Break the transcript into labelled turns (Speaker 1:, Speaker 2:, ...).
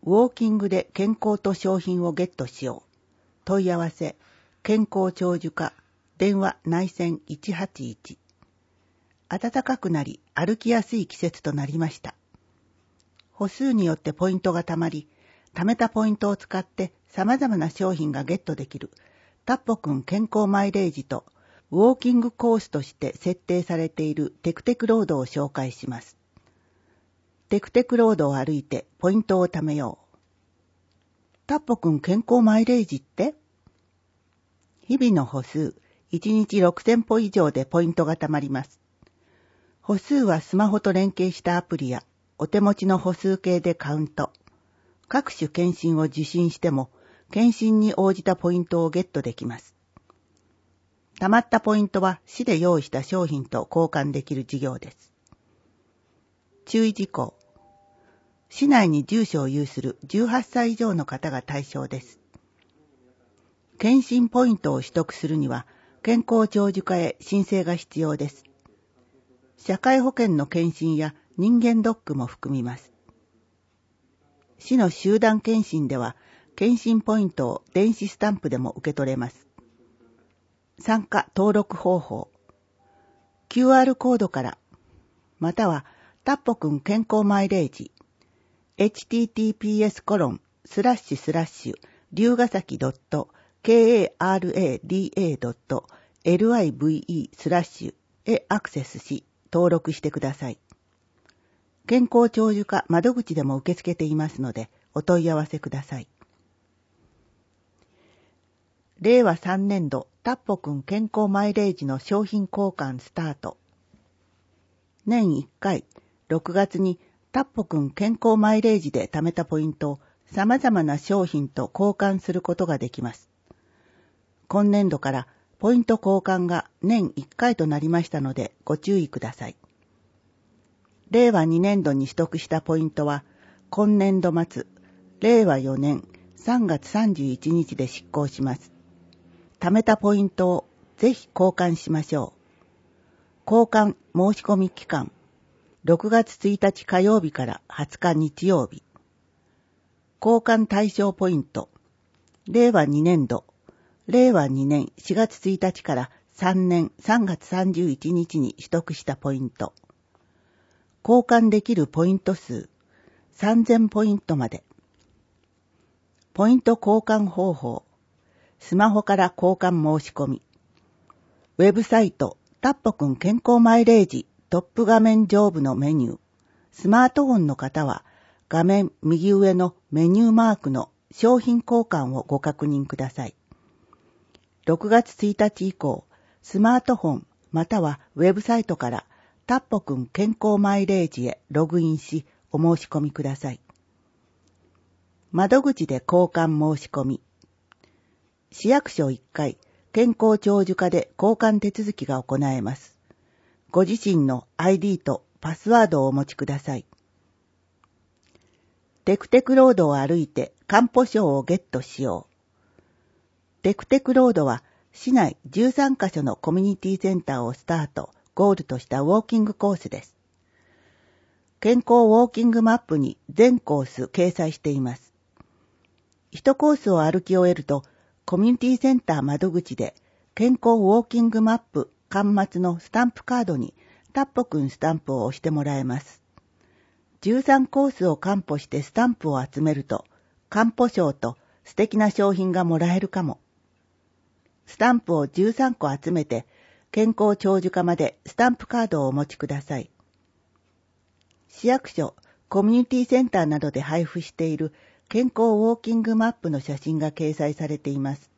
Speaker 1: ウォーキングで健康と商品をゲットしよう。問い合わせ、健康長寿課、電話内線181。暖かくなり歩きやすい季節となりました。歩数によってポイントがたまり、貯めたポイントを使って様々な商品がゲットできるタッポくん健康マイレージとウォーキングコースとして設定されているテクテクロードを紹介します。テクテクロードを歩いてポイントを貯めよう。タッポくん健康マイレージって？日々の歩数、1日6000歩以上でポイントが貯まります。歩数はスマホと連携したアプリやお手持ちの歩数計でカウント。各種検診を受診しても、検診に応じたポイントをゲットできます。貯まったポイントは市で用意した商品と交換できる事業です。注意事項。市内に住所を有する18歳以上の方が対象です。検診ポイントを取得するには、健康長寿課へ申請が必要です。社会保険の検診や人間ドックも含みます。市の集団検診では、検診ポイントを電子スタンプでも受け取れます。参加登録方法。QR コードから、またはタッポくん健康マイレージ、https:// 龍ヶ崎 .karada.live/ へアクセスし、登録してください。健康長寿課窓口でも受け付けていますので、お問い合わせください。令和3年度タッポくん健康マイレージの商品交換スタート。年1回、6月にタッポくん健康マイレージで貯めたポイントを様々な商品と交換することができます。今年度からポイント交換が年1回となりましたのでご注意ください。令和2年度に取得したポイントは今年度末、令和4年3月31日で執行します。貯めたポイントをぜひ交換しましょう。交換申し込み期間、6月1日火曜日から20日日曜日。交換対象ポイント、令和2年度、令和2年4月1日から3年3月31日に取得したポイント。交換できるポイント数、3000ポイントまで。ポイント交換方法、スマホから交換申し込み。ウェブサイト、タッポくん健康マイレージトップ画面上部のメニュー。スマートフォンの方は画面右上のメニューマークの商品交換をご確認ください。6月1日以降、スマートフォンまたはウェブサイトからタッポくん健康マイレージへログインしお申し込みください。窓口で交換申し込み。市役所1階、健康長寿課で交換手続きが行えます。ご自身の ID とパスワードをお持ちください。テクテクロードを歩いて漢方賞をゲットしよう。テクテクロードは市内13カ所のコミュニティセンターをスタート、ゴールとしたウォーキングコースです。健康ウォーキングマップに全コース掲載しています。一コースを歩き終えると、コミュニティセンター窓口で健康ウォーキングマップ巻末のスタンプカードにタッポくんスタンプを押してもらえます。13コースを完歩してスタンプを集めると、完歩賞と素敵な商品がもらえるかも。スタンプを13個集めて、健康長寿課までスタンプカードをお持ちください。市役所、コミュニティセンターなどで配布している健康ウォーキングマップの写真が掲載されています。